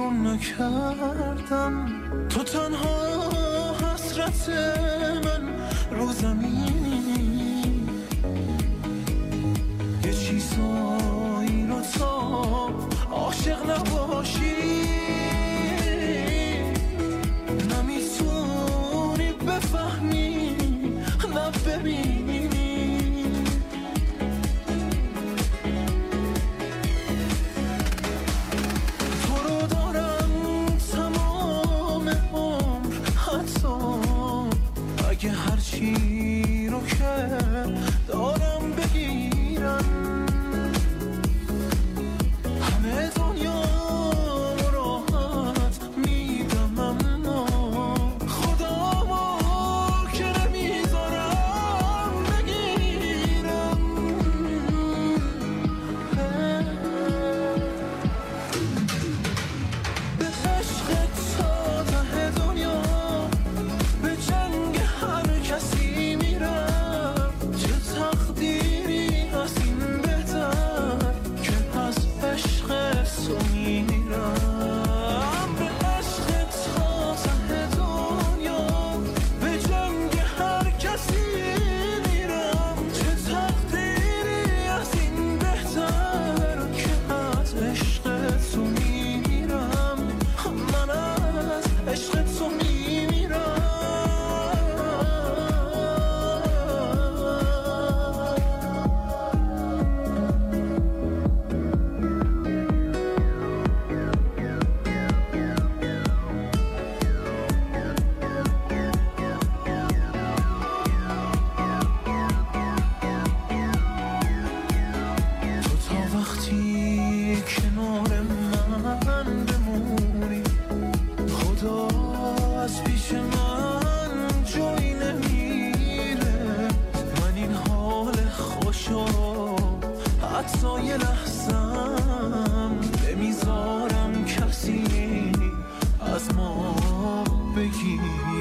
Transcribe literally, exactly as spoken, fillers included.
بیرون نکردم، تو تنها حسرت من رو زمینی. یه چیزایی رو تا عاشق نباشی نمیتونی بفهمی نه ببینی. تو رو دارم تمام عمر، حتی اگه هرچی رو که دارم بگیرم، همه دنیا راحت میدم، اما خدا ما که نمیذارم بگیرم. به عشق تا ته دنیا، به جنگ هر کسی میرم، چه تقدیری از این بهتر که از عشق تو میرم. به عشق تا ته دنیا، به جنگ هر کسی میرم، چه تقدیری از این بهتر که از عشق تو میرم. من از عشق تو میمیرم. تو تا وقتی کنار من بمونی، خدا از پیش من جایی نمیره. من این حال خوشو حتی یه لحظم نمیذارم کسی از ما بگیره.